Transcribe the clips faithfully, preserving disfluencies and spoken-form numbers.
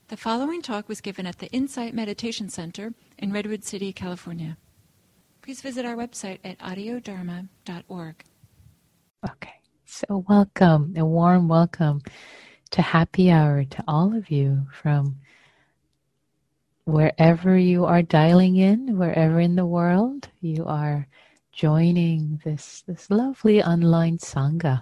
The following talk was given at the Insight Meditation Center in Redwood City, California. Please visit our website at audio dharma dot org. Okay, so welcome, a warm welcome to Happy Hour to all of you from wherever you are dialing in, wherever in the world you are joining this, this lovely online Sangha.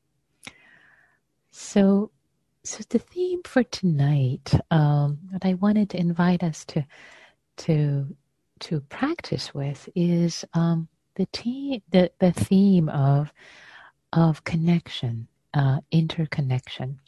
So, so the theme for tonight, um, that I wanted to invite us to to to practice with is um, the, te- the the theme of of connection, uh, interconnection.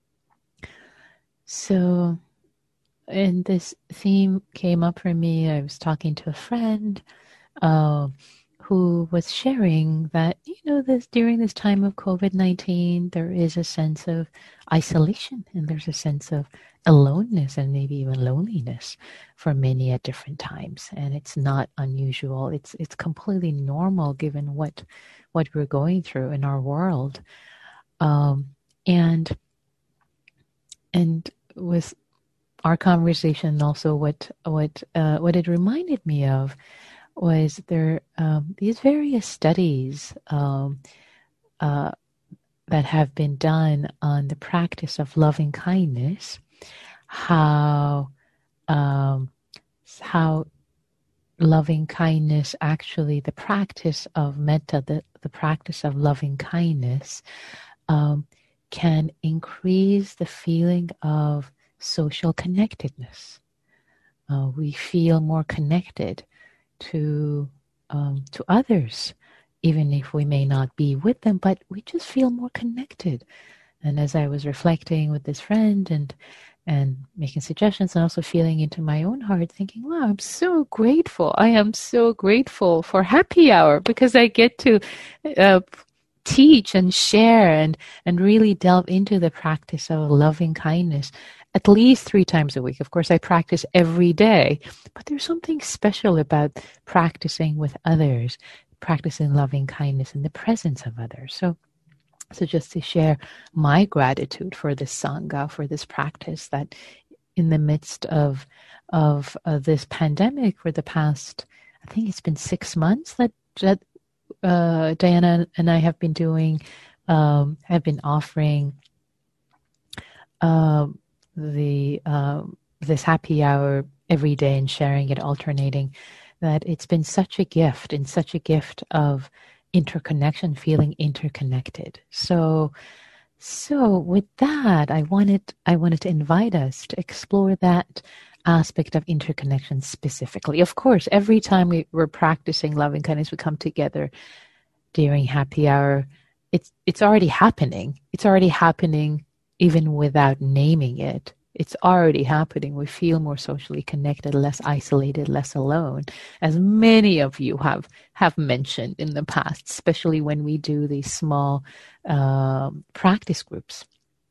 So, and this theme came up for me. I was talking to a friend uh, who was sharing that, you know, this during this time of covid nineteen, there is a sense of isolation and there's a sense of aloneness and maybe even loneliness for many at different times. And it's not unusual. It's it's completely normal given what what we're going through in our world. Um, and and with our conversation, also what what uh, what it reminded me of was there um, these various studies um, uh, that have been done on the practice of loving kindness, how um, how loving kindness, actually the practice of metta, the, the practice of loving kindness, um, can increase the feeling of social connectedness. Uh, we feel more connected to um, to others, even if we may not be with them, but we just feel more connected. And as I was reflecting with this friend and and making suggestions and also feeling into my own heart, thinking, wow, I'm so grateful. I am so grateful for Happy Hour because I get to uh, teach and share and, and really delve into the practice of loving kindness at least three times a week. Of course, I practice every day, but there's something special about practicing with others, practicing loving kindness in the presence of others. So, so just to share my gratitude for this Sangha, for this practice that in the midst of, of uh, this pandemic for the past, I think it's been six months that, that uh, Diana and I have been doing, um, have been offering uh, the uh, this happy hour every day and sharing it, alternating, that it's been such a gift and such a gift of interconnection, feeling interconnected. So, so with that, I wanted I wanted to invite us to explore that aspect of interconnection specifically. Of course, every time we, we're practicing loving kindness, we come together during happy hour. It's it's already happening. It's already happening. Even without naming it, it's already happening. We feel more socially connected, less isolated, less alone, as many of you have, have mentioned in the past, especially when we do these small um, practice groups,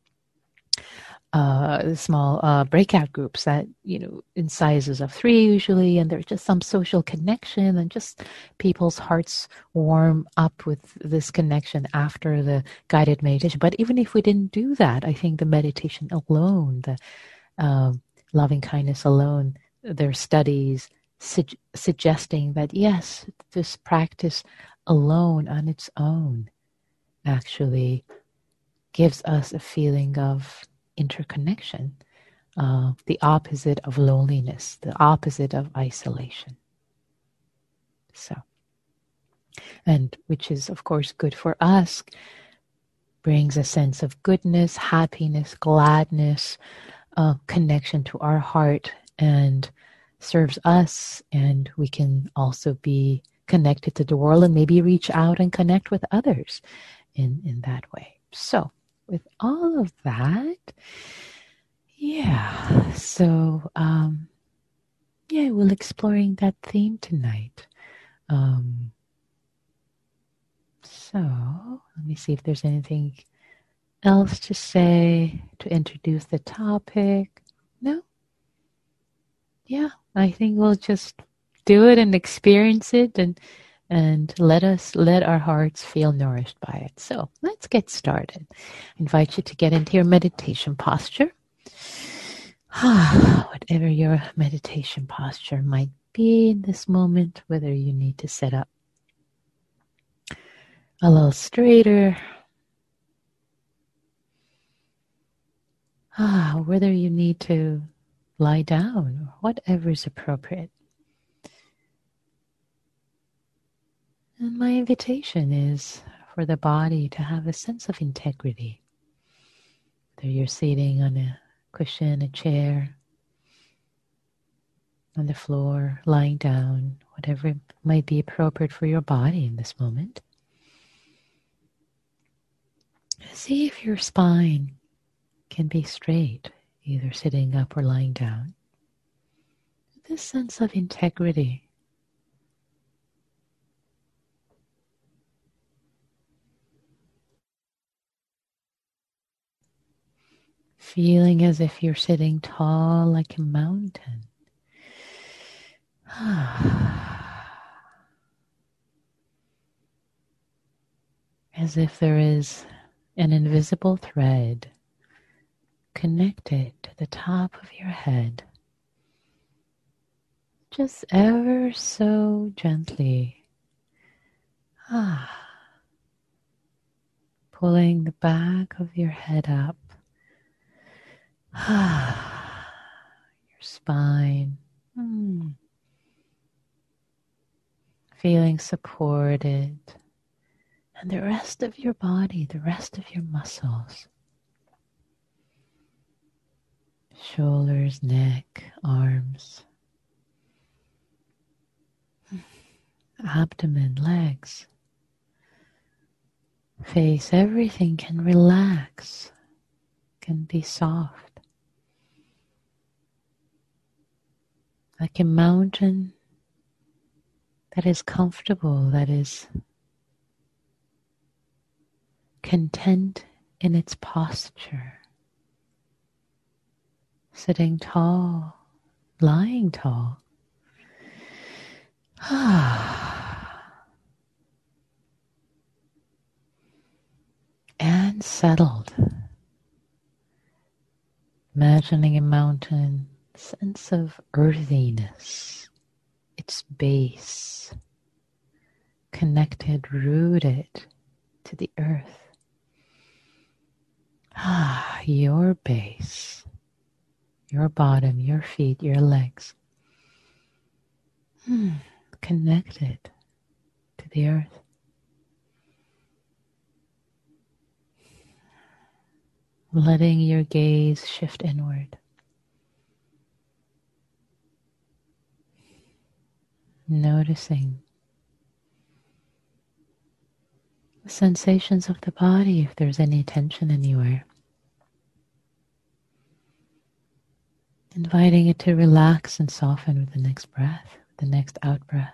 uh, small uh, breakout groups that, you know, in sizes of three usually, and there's just some social connection and just people's hearts warm up with this connection after the guided meditation. But even if we didn't do that, I think the meditation alone, the um, loving kindness alone, there are studies su- suggesting that yes, this practice alone on its own actually gives us a feeling of interconnection, uh, the opposite of loneliness, the opposite of isolation. So, and which is, of course, good for us, brings a sense of goodness, happiness, gladness, uh, connection to our heart, and serves us, and we can also be connected to the world and maybe reach out and connect with others in, in that way. So, with all of that, yeah, so, um, yeah, we're exploring that theme tonight. Um, so, let me see if there's anything else to say to introduce the topic. No? Yeah, I think we'll just do it and experience it and and let us let our hearts feel nourished by it. So let's get started. I invite you to get into your meditation posture. Whatever your meditation posture might be in this moment, whether you need to sit up a little straighter, ah, whether you need to lie down, or whatever is appropriate. And my invitation is for the body to have a sense of integrity. Whether you're sitting on a cushion, a chair, on the floor, lying down, whatever might be appropriate for your body in this moment. See if your spine can be straight, either sitting up or lying down. This sense of integrity. Feeling as if you're sitting tall like a mountain. As if there is an invisible thread connected to the top of your head. Just ever so gently. Ah. Pulling the back of your head up. Ah. Your spine. Hmm. Feeling supported. And the rest of your body, the rest of your muscles. Shoulders, neck, arms. Abdomen, legs. Face, everything can relax, can be soft. Like a mountain that is comfortable, that is content in its posture. Sitting tall, lying tall. And settled. Imagining a mountain, sense of earthiness, its base, connected, rooted to the earth. Ah, your base, your bottom, your feet, your legs, hmm, connected to the earth. Letting your gaze shift inward. Noticing the sensations of the body, if there's any tension anywhere. Inviting it to relax and soften with the next breath, the next out breath.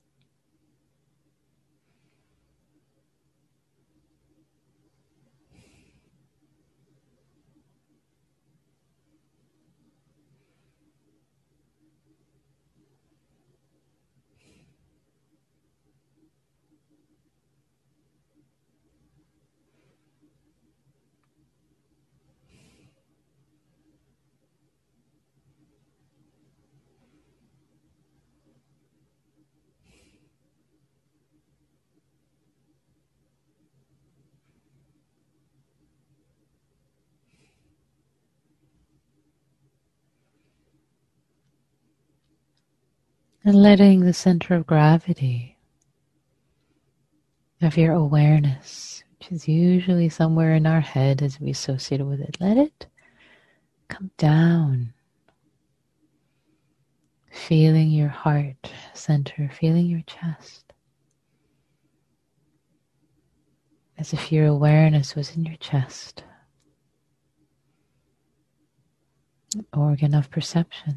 And letting the center of gravity of your awareness, which is usually somewhere in our head as we associate with it, let it come down. Feeling your heart center, feeling your chest. As if your awareness was in your chest. An organ of perception.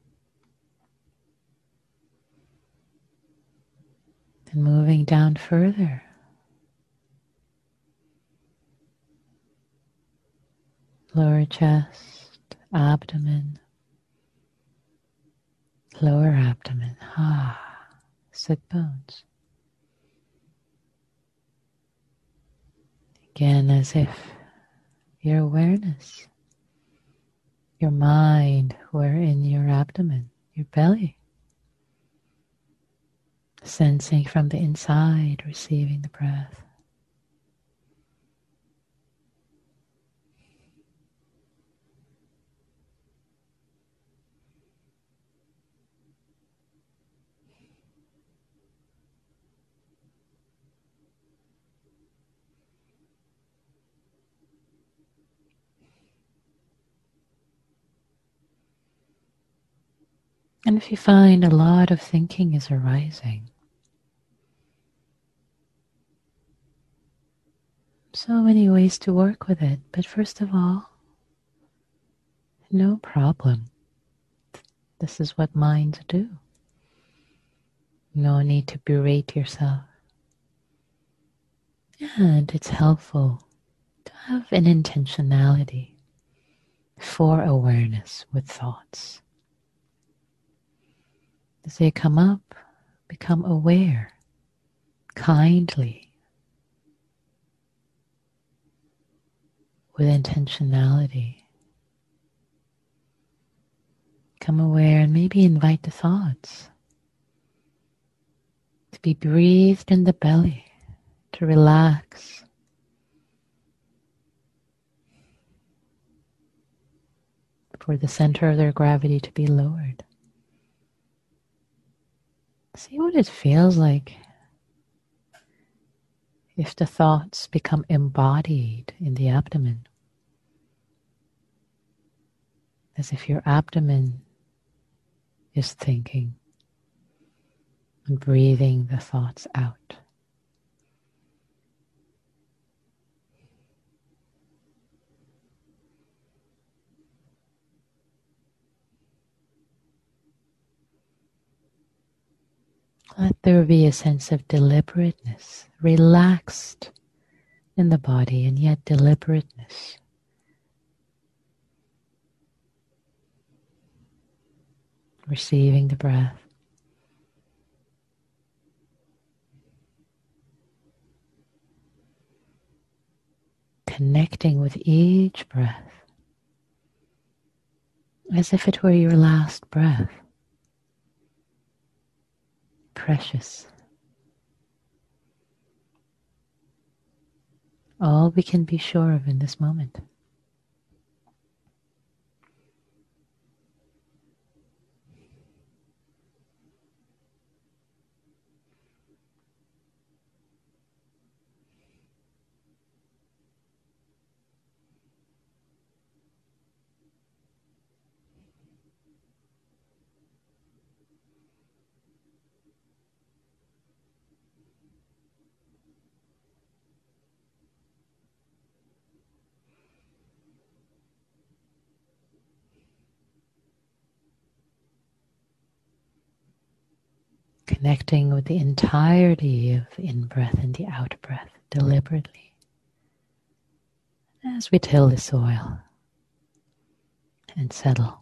And moving down further. Lower chest, abdomen, lower abdomen, ah, sit bones. Again, as if your awareness your mind, we're in your abdomen, your belly. Sensing from the inside, receiving the breath. And if you find a lot of thinking is arising, so many ways to work with it, but first of all, no problem. This is what minds do. No need to berate yourself. And it's helpful to have an intentionality for awareness with thoughts. As they come up, become aware, kindly, with intentionality. Become aware and maybe invite the thoughts to be breathed in the belly, to relax. For the center of their gravity to be lowered. See what it feels like if the thoughts become embodied in the abdomen. As if your abdomen is thinking and breathing the thoughts out. Let there be a sense of deliberateness, relaxed in the body and yet deliberateness. Receiving the breath. Connecting with each breath as if it were your last breath. Precious. All we can be sure of in this moment. Connecting with the entirety of the in-breath and the out-breath deliberately as we till the soil and settle.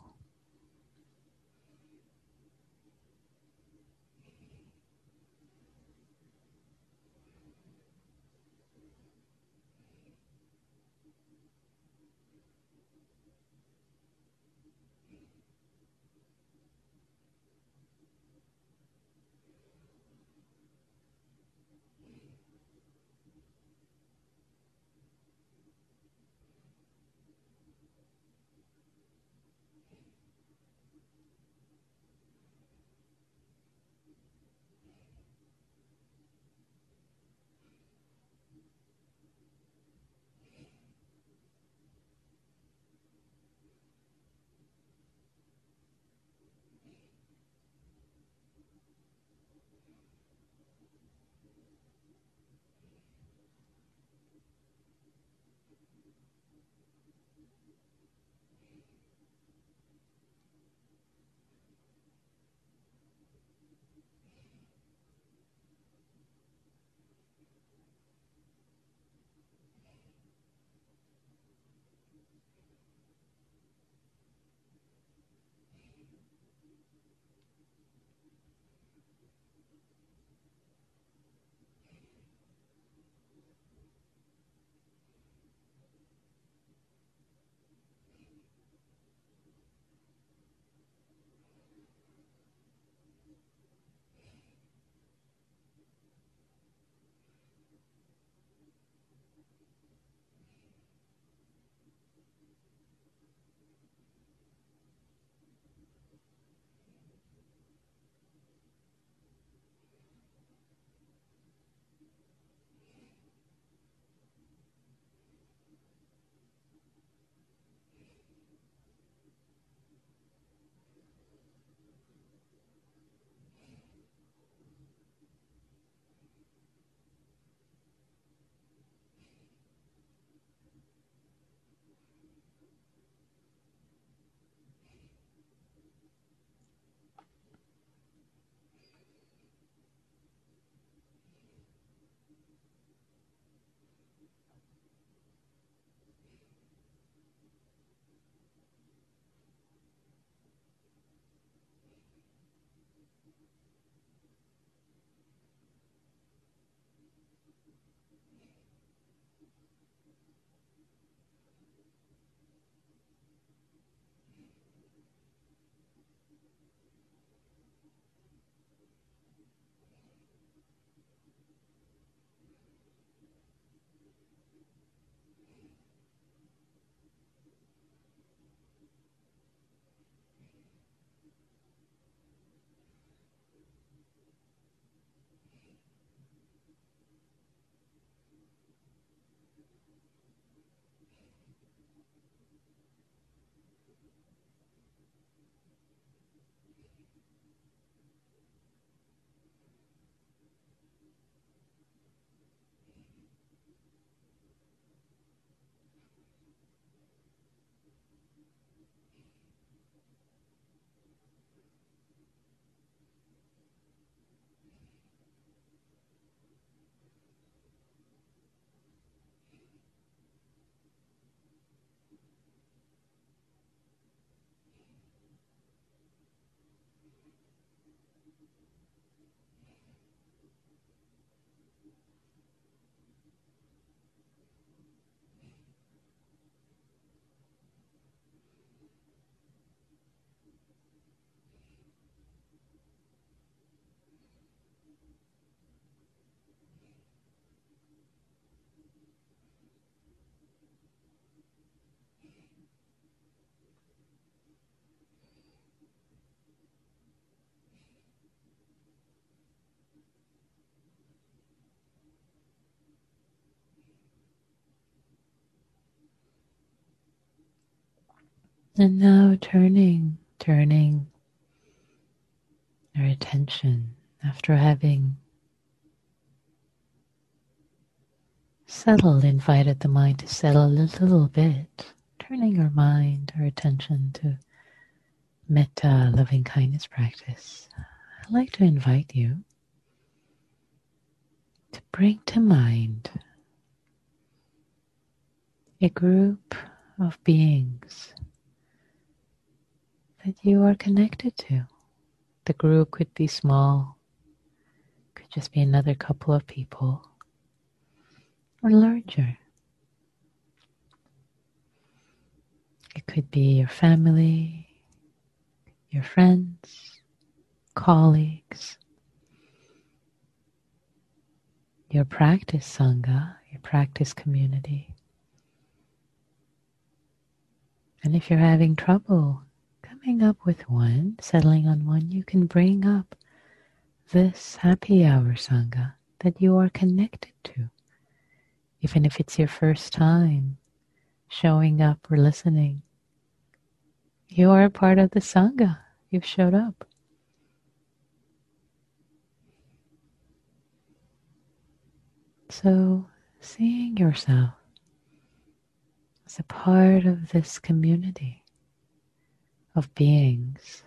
And now turning, turning our attention after having settled, invited the mind to settle a little bit, turning our mind, our attention to metta, loving kindness practice. I'd like to invite you to bring to mind a group of beings that you are connected to. The group could be small, could just be another couple of people, or larger. It could be your family, your friends, colleagues, your practice sangha, your practice community. And if you're having trouble coming up with one, settling on one, you can bring up this happy hour sangha that you are connected to. Even if it's your first time showing up or listening, you are a part of the sangha. You've showed up. So, seeing yourself as a part of this community of beings,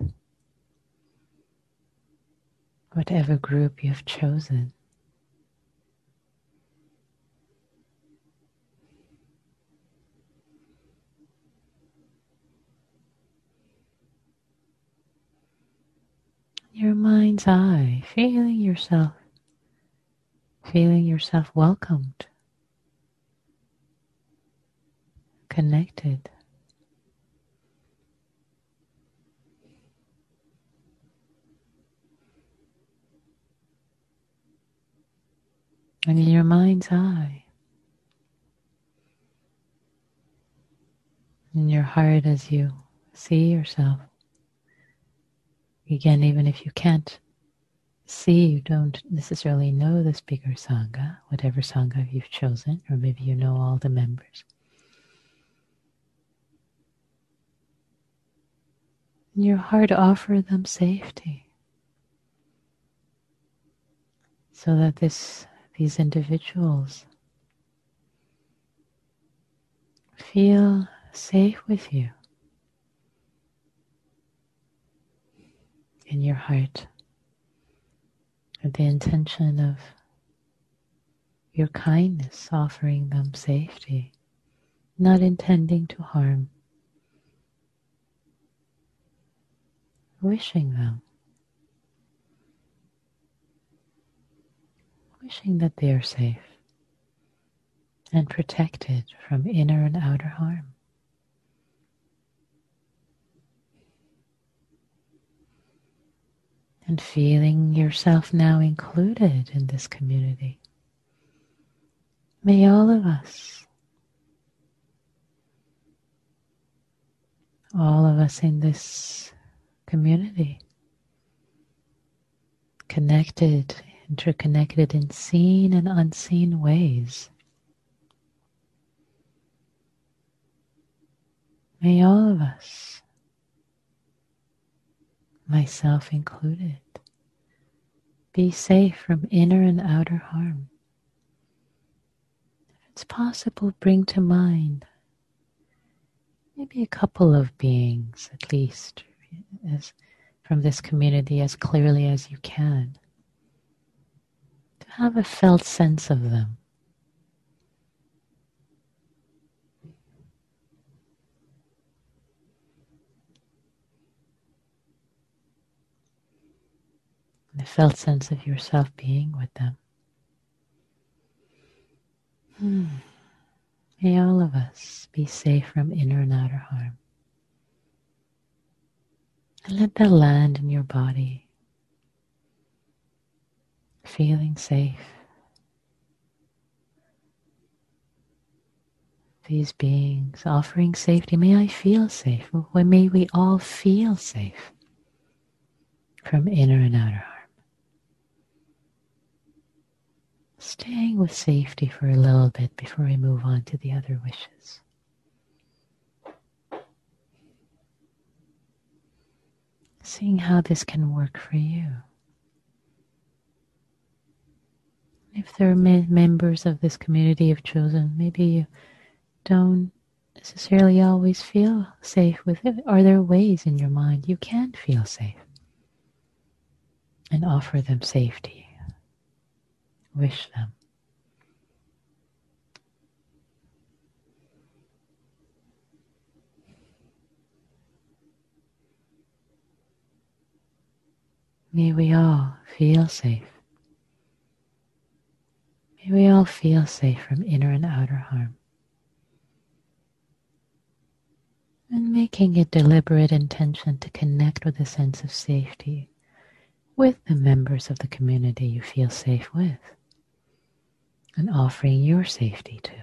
whatever group you've chosen, your mind's eye, feeling yourself, feeling yourself welcomed, connected. And in your mind's eye, in your heart as you see yourself, again, even if you can't see, you don't necessarily know the speaker sangha, whatever sangha you've chosen, or maybe you know all the members. In your heart, offer them safety so that this these individuals feel safe with you. In your heart, with the intention of your kindness, offering them safety, not intending to harm, wishing them, wishing that they are safe and protected from inner and outer harm. And feeling yourself now included in this community. May all of us, all of us in this community, connected, interconnected in seen and unseen ways, may all of us, myself included, be safe from inner and outer harm. If it's possible, bring to mind maybe a couple of beings, at least, as from this community as clearly as you can, to have a felt sense of them. The felt sense of yourself being with them. Hmm. May all of us be safe from inner and outer harm. And let that land in your body, feeling safe. These beings offering safety. May I feel safe. May we all feel safe from inner and outer harm. Staying with safety for a little bit before we move on to the other wishes. seeing how this can work for you. If there are me- members of this community you've chosen, maybe you don't necessarily always feel safe with it. Are there ways in your mind you can feel safe and offer them safety? Wish them. May we all feel safe. May we all feel safe from inner and outer harm. And making a deliberate intention to connect with a sense of safety with the members of the community you feel safe with, and offering your safety to.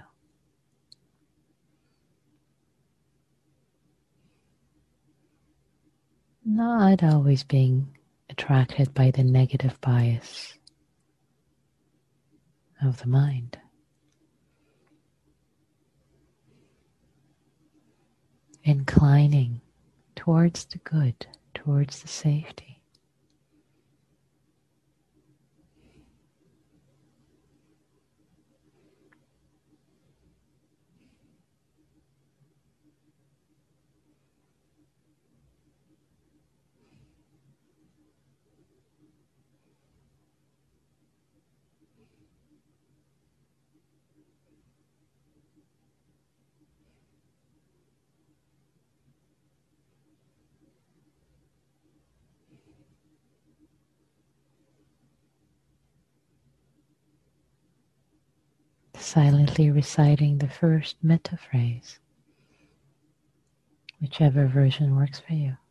Not always being attracted by the negative bias of the mind. Inclining towards the good, towards the safety. Silently reciting the first metta phrase, whichever version works for you.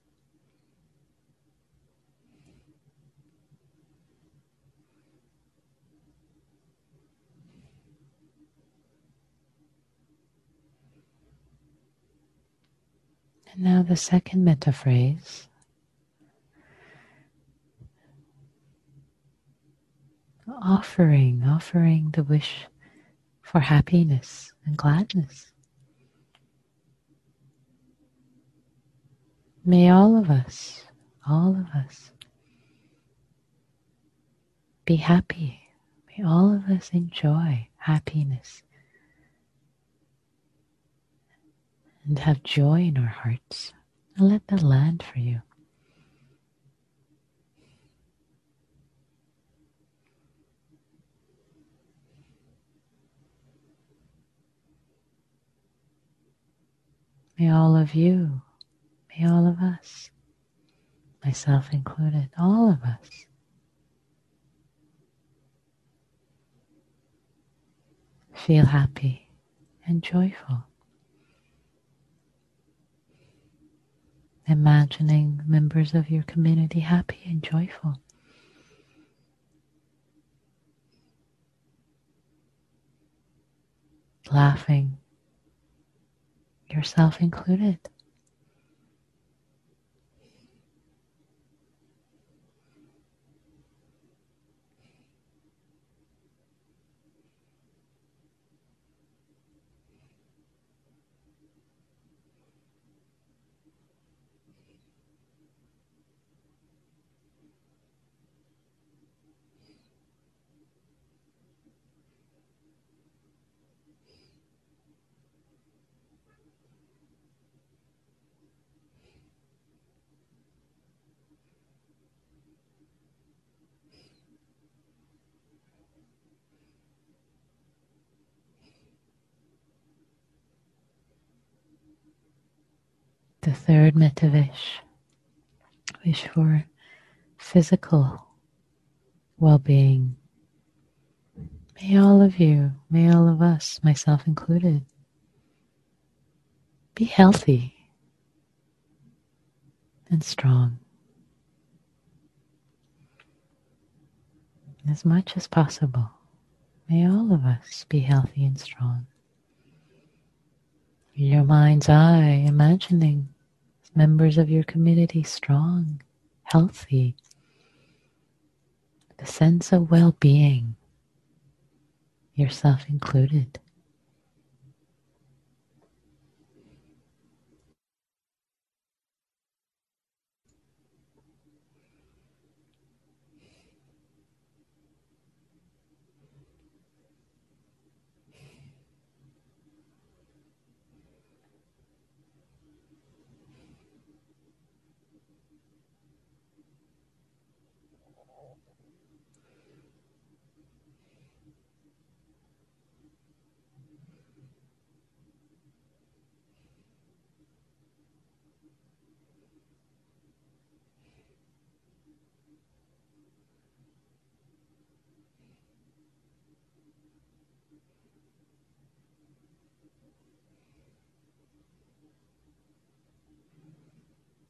And now the second metta phrase. Offering, offering the wish for happiness and gladness. May all of us, all of us, be happy. May all of us enjoy happiness and have joy in our hearts. And let that land for you. May all of you, may all of us, myself included, all of us, feel happy and joyful. Imagining members of your community happy and joyful. Laughing, yourself included. The third metta wish, wish for physical well-being. May all of you, may all of us, myself included, be healthy and strong as much as possible. May all of us be healthy and strong. In your mind's eye, imagining members of your community strong, healthy, the sense of well-being, yourself included.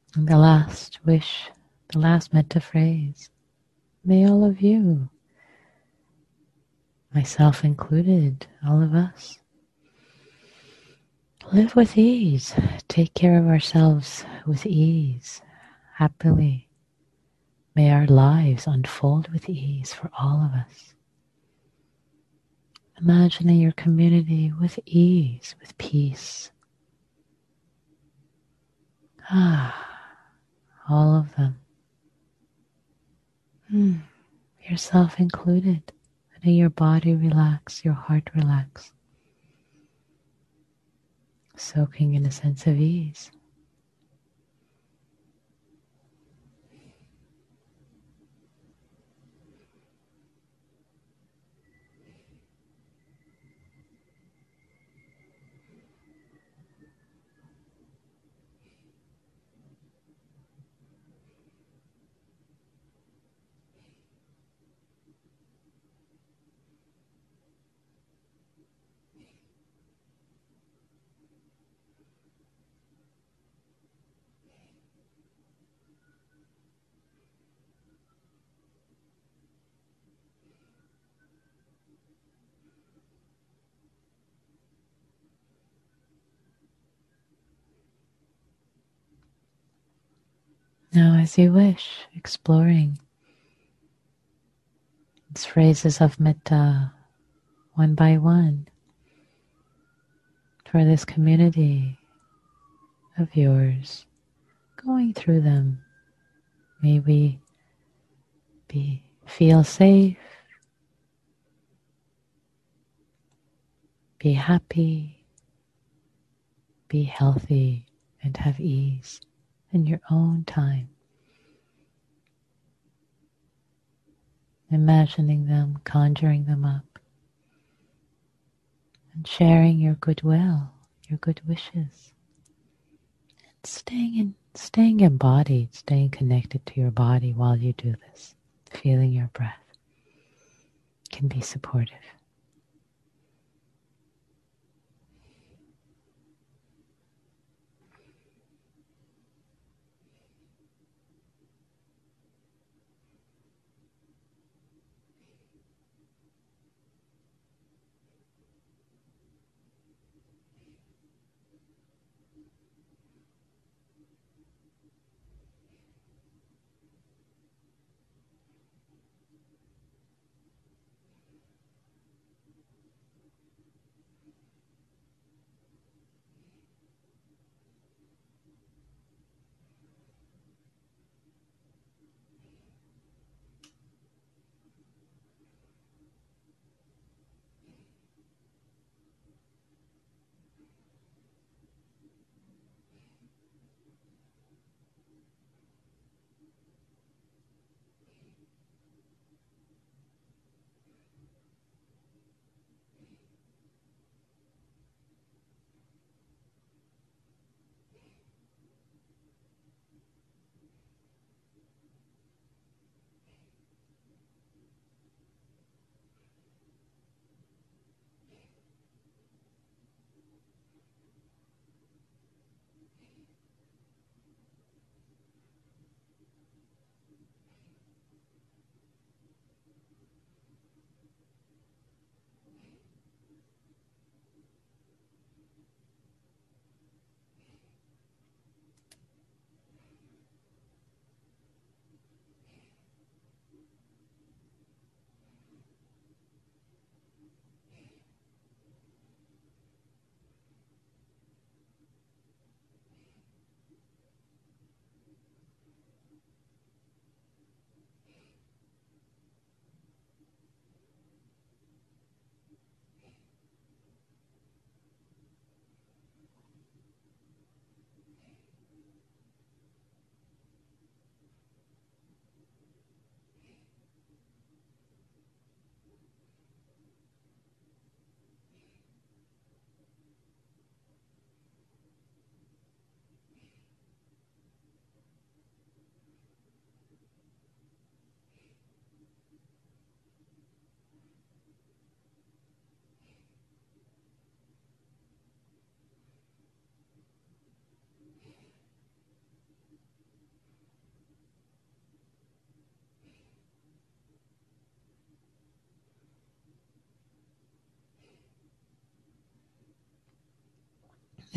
And the last wish, the last metta phrase, may all of you, myself included, all of us, live with ease, take care of ourselves with ease, happily. May our lives unfold with ease for all of us. Imagining your community with ease, with peace. Ah, all of them. Hmm. Yourself included. Letting your body relax, your heart relax. Soaking in a sense of ease. Now, as you wish, exploring these phrases of metta one by one for this community of yours, going through them. May we be feel safe, be happy, be healthy, and have ease in your own time. Imagining them, conjuring them up, and sharing your goodwill, your good wishes. And staying in, staying embodied, staying connected to your body while you do this. Feeling your breath can be supportive.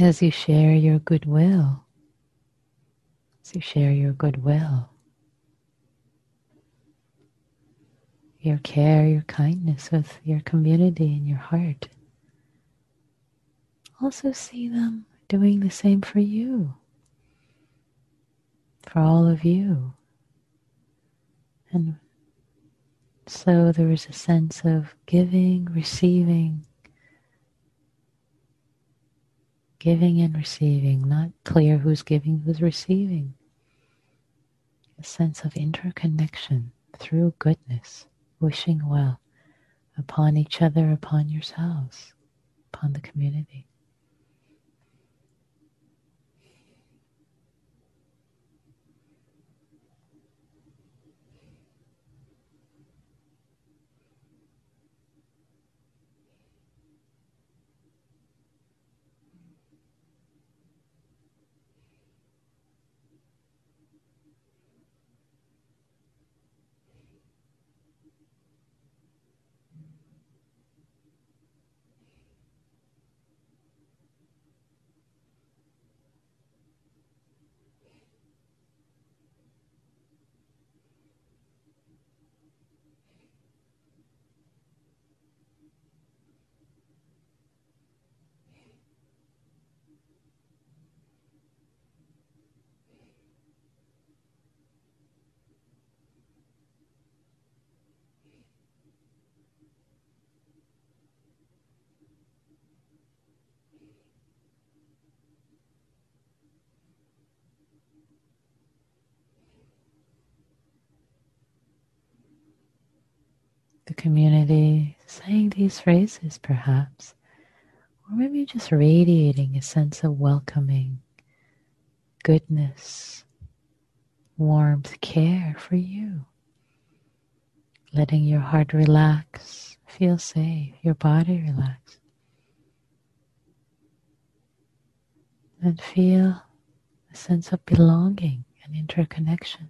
as you share your goodwill, as you share your goodwill, your care, your kindness with your community and your heart, also see them doing the same for you, for all of you. And so there is a sense of giving, receiving, giving and receiving, not clear who's giving, who's receiving. A sense of interconnection through goodness, wishing well upon each other, upon yourselves, upon the community. The community saying these phrases perhaps, or maybe just radiating a sense of welcoming, goodness, warmth, care for you. Letting your heart relax, feel safe, your body relax. And feel a sense of belonging and interconnection.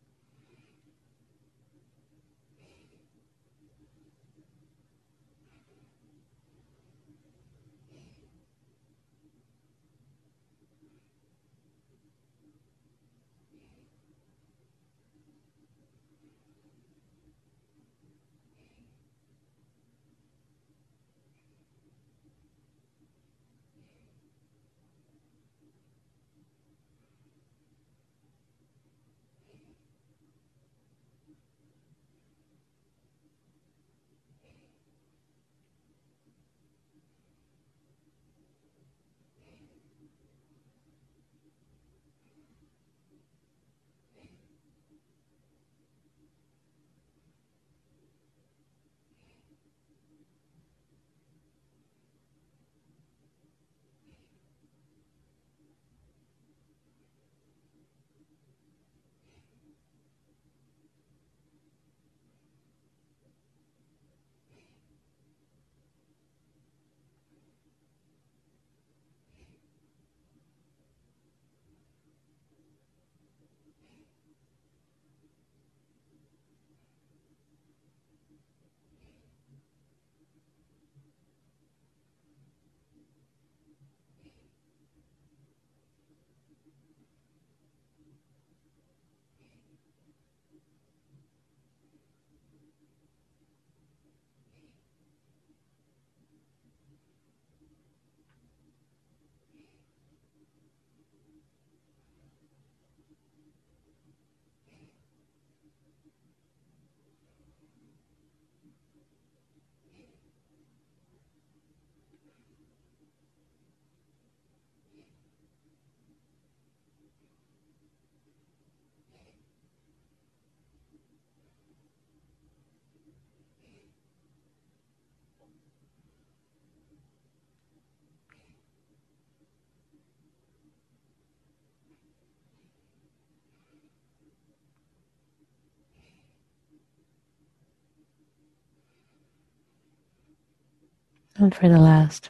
And for the last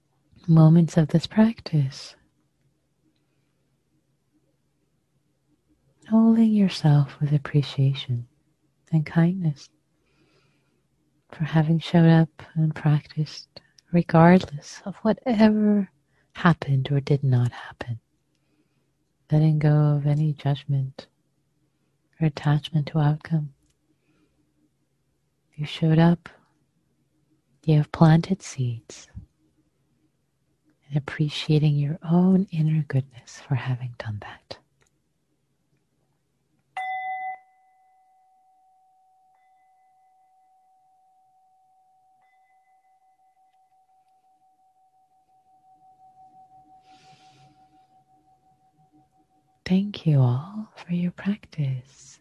moments of this practice, holding yourself with appreciation and kindness for having showed up and practiced regardless of whatever happened or did not happen. Letting go of any judgment or attachment to outcome. You showed up. You have planted seeds. And appreciating your own inner goodness for having done that. Thank you all for your practice.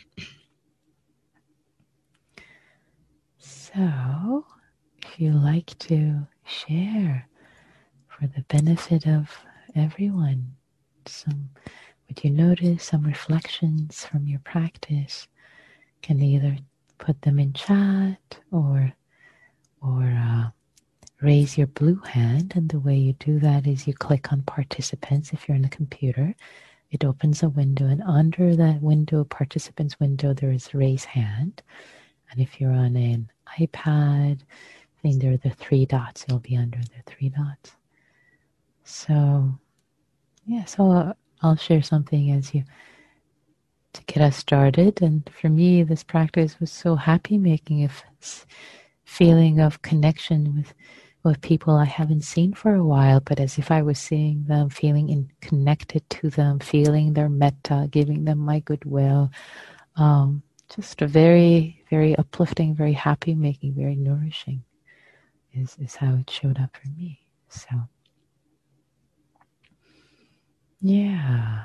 So, if you like to share for the benefit of everyone, some what you notice, some reflections from your practice, can either put them in chat or or uh, raise your blue hand. And the way you do that is you click on participants if you're in a computer. It opens a window, and under that window, participants window, there is raise hand. And if you're on an iPad, I think there are the three dots. You'll be under the three dots. So, yeah, so uh, I'll share something as you, to get us started. And for me, this practice was so happy, making a f- feeling of connection with with people I haven't seen for a while, but as if I was seeing them, feeling in, connected to them, feeling their metta, giving them my goodwill. Um, just a very, very uplifting, very happy making, very nourishing is, is how it showed up for me. So, yeah.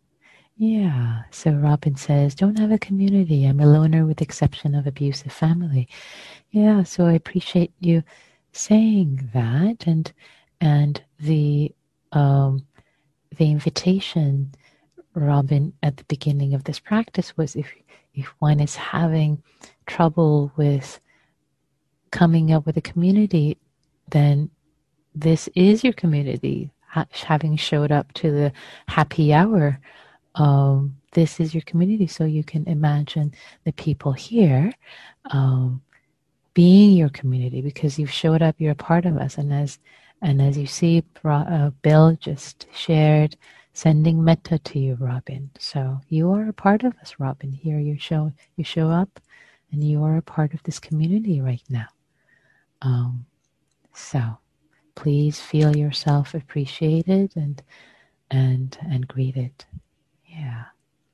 Yeah. So Robin says, don't have a community. I'm a loner with the exception of abusive family. Yeah. So I appreciate you saying that, and and the um, the invitation, Robin, at the beginning of this practice was if if one is having trouble with coming up with a community, then this is your community. Ha- having showed up to the happy hour, um, this is your community. So you can imagine the people here Um, being your community, because you've showed up, you're a part of us. And as and as you see, uh, Bill just shared, sending metta to you, Robin. So you are a part of us, Robin. Here you show you show up, and you are a part of this community right now. Um, so please feel yourself appreciated and and and greeted. Yeah,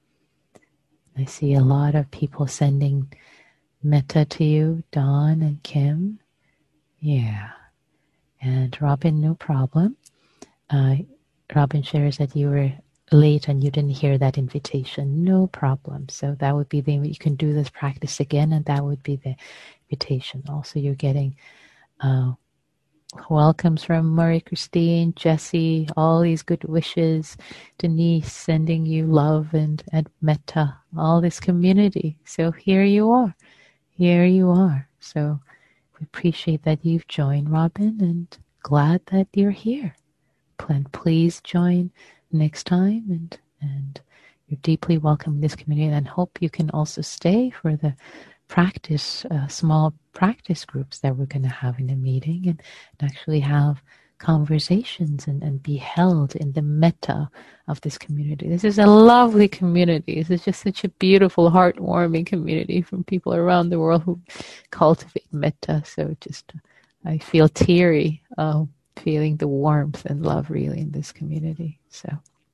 I see a lot of people sending metta to you, Dawn and Kim. Yeah. And Robin, no problem. Uh, Robin shares that you were late and you didn't hear that invitation. No problem. So that would be the, you can do this practice again, and that would be the invitation. Also, you're getting uh, welcomes from Marie Christine, Jessie, all these good wishes. Denise sending you love and, and metta, all this community. So here you are. Here you are. So we appreciate that you've joined, Robin, and glad that you're here. Please join next time, and and you're deeply welcome in this community, and hope you can also stay for the practice, uh, small practice groups that we're going to have in the meeting, and, and actually have conversations and, and be held in the metta of this community. This is a lovely community. This is just such a beautiful, heartwarming community from people around the world who cultivate metta. So just, I feel teary, uh, feeling the warmth and love really in this community. So,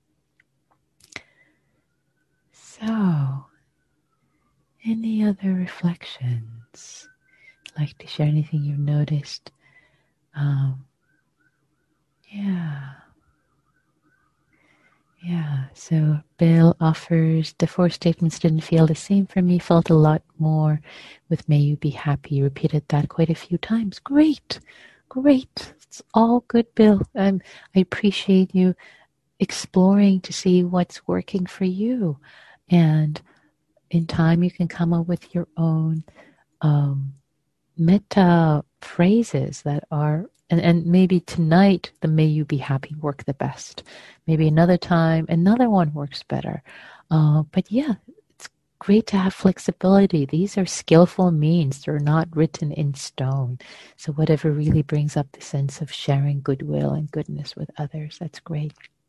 so any other reflections? Like to share anything you've noticed? Um, Yeah. Yeah. So Bill offers, the four statements didn't feel the same for me, felt a lot more with may you be happy. You repeated that quite a few times. Great. Great. It's all good, Bill. Um, I appreciate you exploring to see what's working for you. And in time, you can come up with your own um, metta phrases that are, and, and maybe tonight the may you be happy work the best. Maybe another time another one works better. Uh, but yeah, it's great to have flexibility. These are skillful means. They're not written in stone. So whatever really brings up the sense of sharing goodwill and goodness with others, that's great.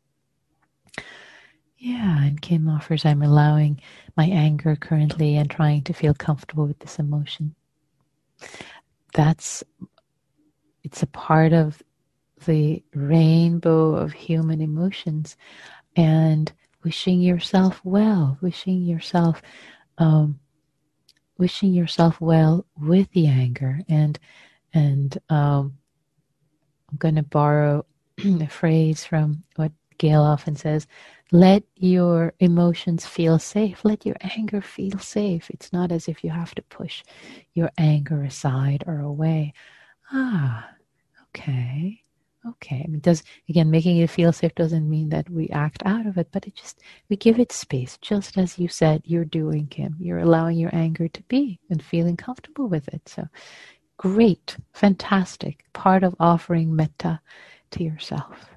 Yeah, and Kim offers, I'm allowing my anger currently and trying to feel comfortable with this emotion. That's, it's a part of the rainbow of human emotions, and wishing yourself well, wishing yourself, um, wishing yourself well with the anger. And, and um, I'm going to borrow a phrase from what Gail often says, let your emotions feel safe. Let your anger feel safe. It's not as if you have to push your anger aside or away. Ah, okay. Okay. I mean, does, again, making it feel safe doesn't mean that we act out of it, but it just, we give it space, just as you said you're doing, Kim. You're allowing your anger to be and feeling comfortable with it. So great, fantastic, part of offering metta to yourself.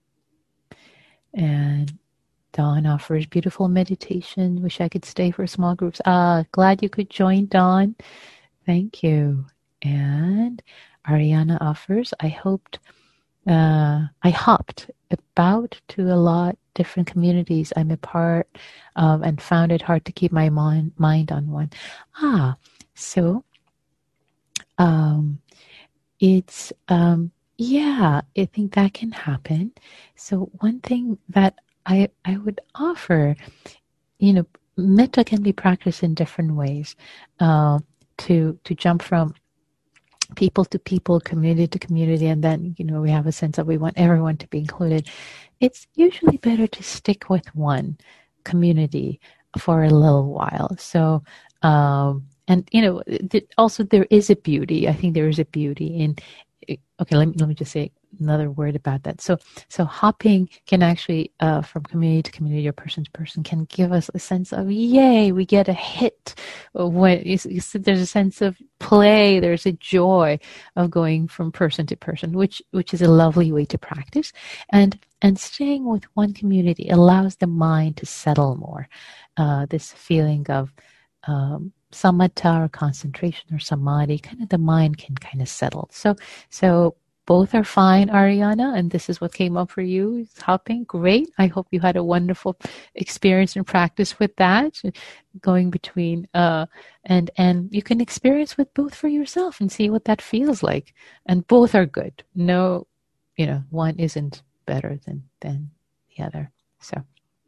And Dawn offers beautiful meditation. Wish I could stay for small groups. Ah, glad you could join, Dawn. Thank you. And Ariana offers, I hoped, uh, I hopped about to a lot different communities I'm a part of and found it hard to keep my mind, mind on one. Ah, so um, it's, um, yeah, I think that can happen. So one thing that I, I would offer, you know, metta can be practiced in different ways. Uh, to to jump from people to people, community to community, and then, you know, we have a sense that we want everyone to be included. It's usually better to stick with one community for a little while. So, um, and you know, th- also there is a beauty. I think there is a beauty in. Okay, let me let me just say another word about that. So, so hopping can actually, uh, from community to community or person to person, can give us a sense of yay, we get a hit. When you, you, there's a sense of play, there's a joy of going from person to person, which which is a lovely way to practice. And and staying with one community allows the mind to settle more. Uh, this feeling of um, samatha or concentration or samadhi, kind of the mind can kind of settle. So, so both are fine, Ariana, and this is what came up for you. Hopping, great. I hope you had a wonderful experience and practice with that, going between, uh, and and you can experience with both for yourself and see what that feels like. And both are good. No, you know, one isn't better than than the other. So,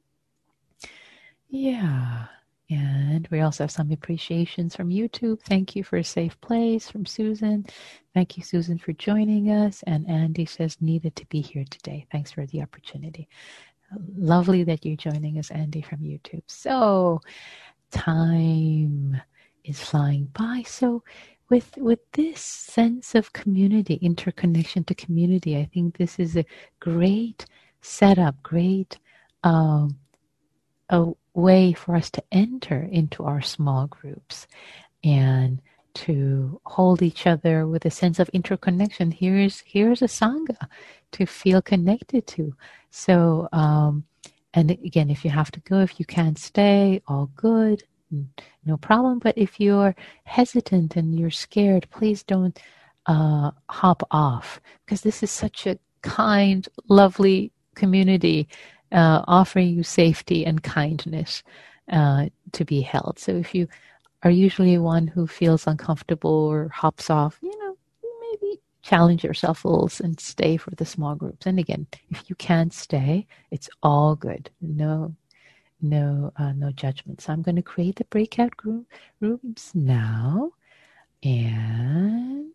yeah. And we also have some appreciations from YouTube. Thank you for a safe place from Susan. Thank you, Susan, for joining us. And Andy says, needed to be here today. Thanks for the opportunity. Lovely that you're joining us, Andy, from YouTube. So time is flying by. So with with this sense of community, interconnection to community, I think this is a great setup, great um, a way for us to enter into our small groups and to hold each other with a sense of interconnection. Here's here's a sangha to feel connected to. So, um, and again, if you have to go, if you can't stay, all good, no problem. But if you're hesitant and you're scared, please don't uh, hop off, because this is such a kind, lovely community uh, offering you safety and kindness uh, to be held. So if you are usually one who feels uncomfortable or hops off, you know, maybe challenge yourself a little and stay for the small groups. And again, if you can't stay, it's all good. No, no, uh, no judgment. So I'm going to create the breakout group rooms now. And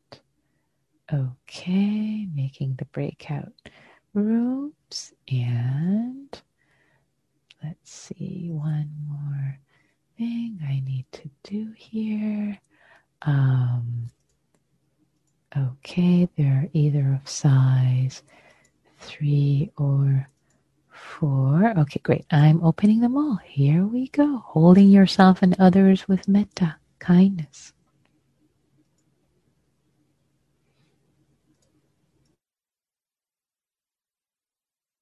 okay, making the breakout rooms. And let's see, one more thing I need to do here. Um, okay, they're either of size three or four. Okay, great. I'm opening them all. Here we go. Holding yourself and others with metta, kindness.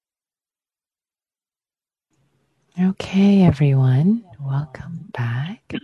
Okay, everyone. Welcome back.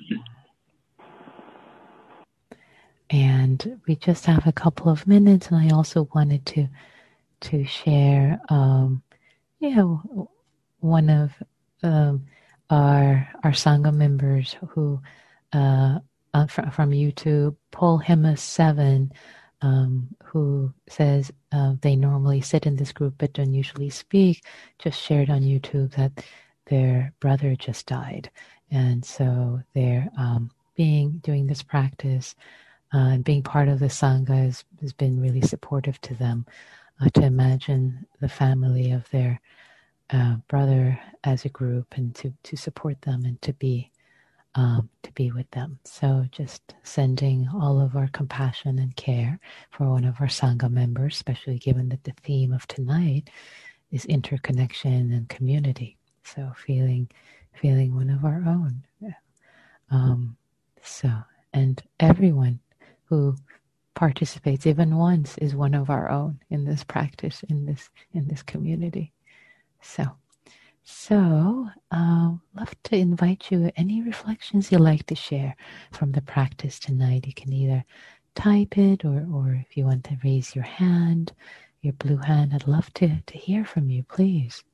and we just have a couple of minutes, and I also wanted to to share, um, you know, one of um, our our Sangha members who uh, uh, fr- from YouTube, Paul Hema seven, um, who says uh, they normally sit in this group but don't usually speak, just shared on YouTube that their brother just died, and so they're um, being doing this practice uh, and being part of the Sangha has, has been really supportive to them. Uh, to imagine the family of their uh, brother as a group, and to, to support them and to be um, to be with them. So just sending all of our compassion and care for one of our Sangha members, especially given that the theme of tonight is interconnection and community. So feeling feeling one of our own. Um, so and everyone who participates even once is one of our own in this practice, in this in this community. So, so uh, love to invite you. Any reflections you'd like to share from the practice tonight? You can either type it, or or if you want to raise your hand, your blue hand. I'd love to to hear from you, please.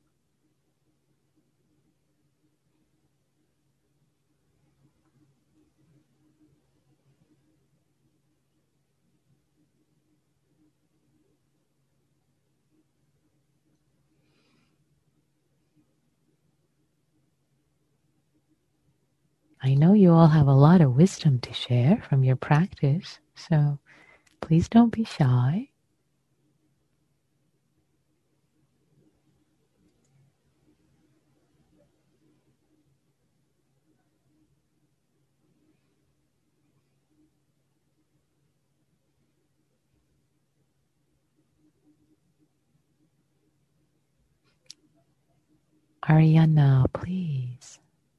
I know you all have a lot of wisdom to share from your practice, so please don't be shy. Ariana, please.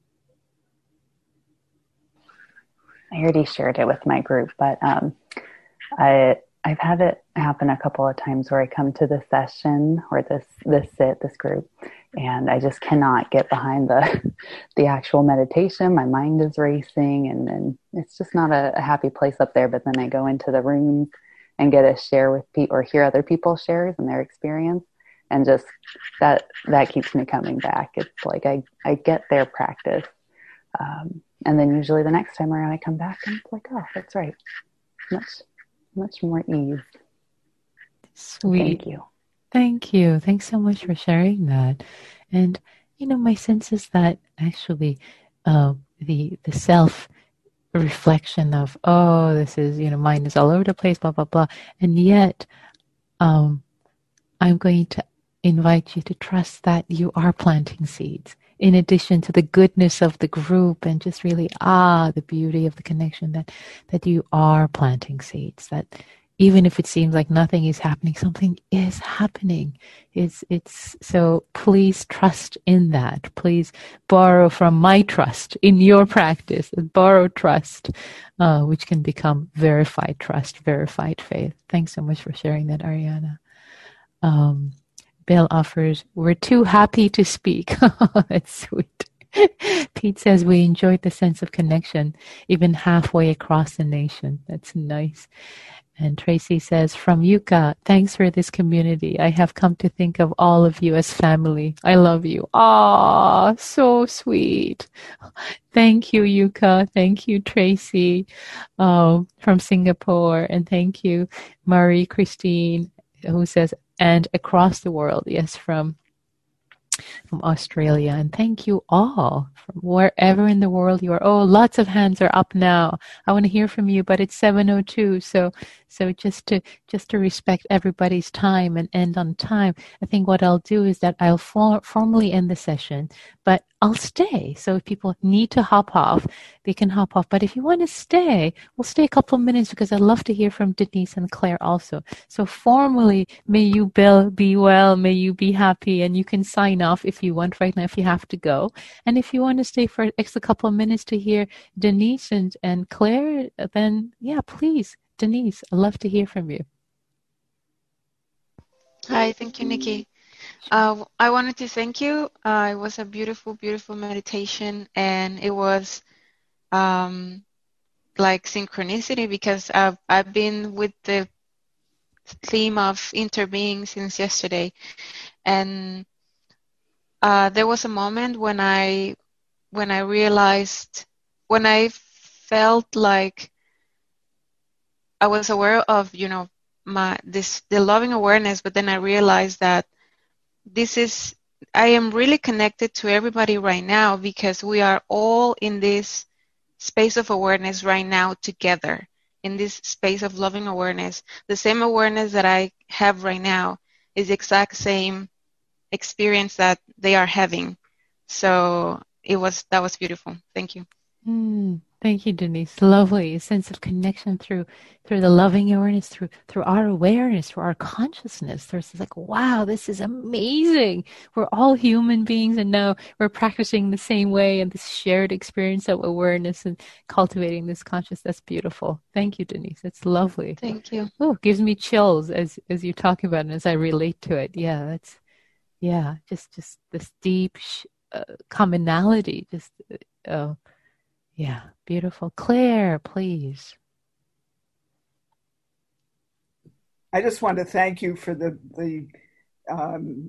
I already shared it with my group, but um, I I've had it happen a couple of times where I come to this session or this this sit, this group, and I just cannot get behind the the actual meditation. My mind is racing, and, and it's just not a, a happy place up there. But then I go into the rooms and get to share with people or hear other people's shares and their experience, and just that that keeps me coming back. It's like I I get their practice. Um, and then usually the next time around I come back and it's like, oh, that's right. Much, much more ease. Sweet. Thank you. Thank you. Thanks so much for sharing that. And, you know, my sense is that actually uh, the the self reflection of, oh, this is, you know, mind is all over the place, blah, blah, blah. And yet um, I'm going to invite you to trust that you are planting seeds, in addition to the goodness of the group, and just really, ah, the beauty of the connection, that, that you are planting seeds, that even if it seems like nothing is happening, something is happening. It's, it's, so please trust in that. Please borrow from my trust in your practice, borrow trust, uh, which can become verified trust, verified faith. Thanks so much for sharing that, Ariana. Um, Bill offers, we're too happy to speak. That's sweet. Pete says, we enjoyed the sense of connection, even halfway across the nation. That's nice. And Tracy says, from Yuka, thanks for this community. I have come to think of all of you as family. I love you. Ah, so sweet. Thank you, Yuka. Thank you, Tracy, uh, from Singapore. And thank you, Marie Christine, who says, and across the world. Yes, from from Australia. And thank you all from wherever in the world you are. Oh, lots of hands are up now. I want to hear from you, but it's seven oh two. So so just to just to respect everybody's time and end on time, I think what I'll do is that I'll for, formally end the session, but I'll stay. So if people need to hop off, they can hop off. But if you want to stay, we'll stay a couple of minutes, because I'd love to hear from Denise and Claire also. So formally, may you, Bill, be well. May you be happy. And you can sign off if you want right now, if you have to go. And if you want to stay for an extra couple of minutes to hear Denise and, and Claire, then yeah, please, Denise, I'd love to hear from you. Hi, thank you, Nikki. Uh, I wanted to thank you. Uh, it was a beautiful, beautiful meditation, and it was um, like synchronicity because I've, I've been with the theme of interbeing since yesterday. And uh, there was a moment when I, when I realized, when I felt like I was aware of, you know, my, this, the loving awareness, but then I realized that this is, I am really connected to everybody right now because we are all in this space of awareness right now together, in this space of loving awareness. The same awareness that I have right now is the exact same experience that they are having. So it was, that was beautiful. Thank you. Mm, thank you, Denise. Lovely. A sense of connection through through the loving awareness, through through our awareness, through our consciousness. There's this like, wow, this is amazing. We're all human beings, and now we're practicing the same way, and this shared experience of awareness and cultivating this conscious. That's beautiful. Thank you, Denise. It's lovely. Thank you. Oh, gives me chills as as you talk about it, and as I relate to it. Yeah, that's yeah, just just this deep sh- uh, commonality. Just. Uh, Yeah, beautiful. Claire, please. I just want to thank you for the the um,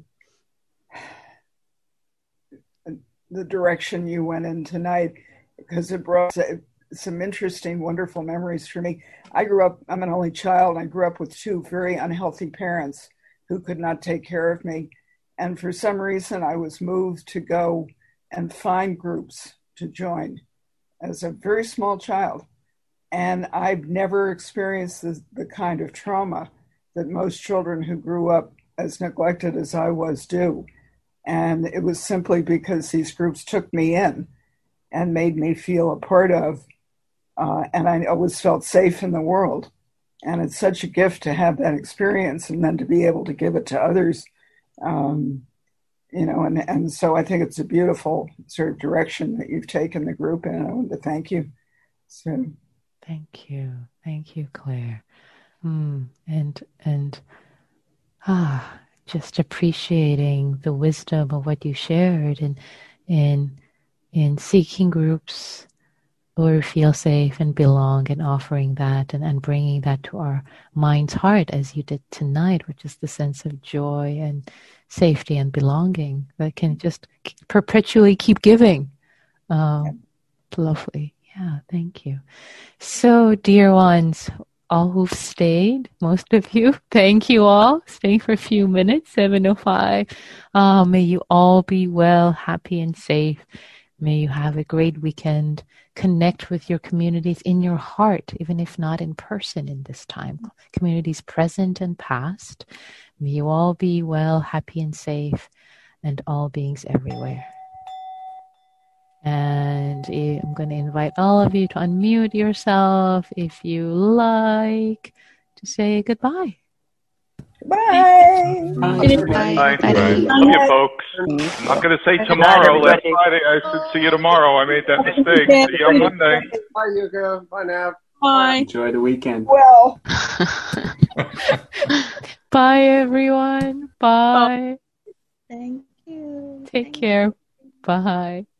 the direction you went in tonight, because it brought some interesting, wonderful memories for me. I grew up, I'm an only child. I grew up with two very unhealthy parents who could not take care of me. And for some reason, I was moved to go and find groups to join as a very small child. And I've never experienced the, the kind of trauma that most children who grew up as neglected as I was do. And it was simply because these groups took me in and made me feel a part of, uh, and I always felt safe in the world. And it's such a gift to have that experience and then to be able to give it to others. Um, You know, and, and so I think it's a beautiful sort of direction that you've taken the group in. I want to thank you. So, thank you, thank you, Claire. Mm, and and ah, just appreciating the wisdom of what you shared, and in in seeking groups where we feel safe and belong, and offering that, and, and bringing that to our mind's heart, as you did tonight, which is the sense of joy and safety and belonging that can just perpetually keep giving. Um, lovely. Yeah, thank you. So, dear ones, all who've stayed, most of you, thank you all. Staying for a few minutes, seven oh five. Uh, may you all be well, happy, and safe. May you have a great weekend. Connect with your communities in your heart, even if not in person in this time. Communities present and past. May you all be well, happy, and safe, and all beings everywhere. And I'm going to invite all of you to unmute yourself if you like to say goodbye. bye. Bye. Bye. Bye. Love you, folks. I'm not going to say tomorrow. Last Friday, I said see you tomorrow. I made that mistake. See you on Monday. Bye, Yuka. Bye now. Bye. Enjoy the weekend. Well. Bye, everyone. Bye. Thank you. Take care. Bye.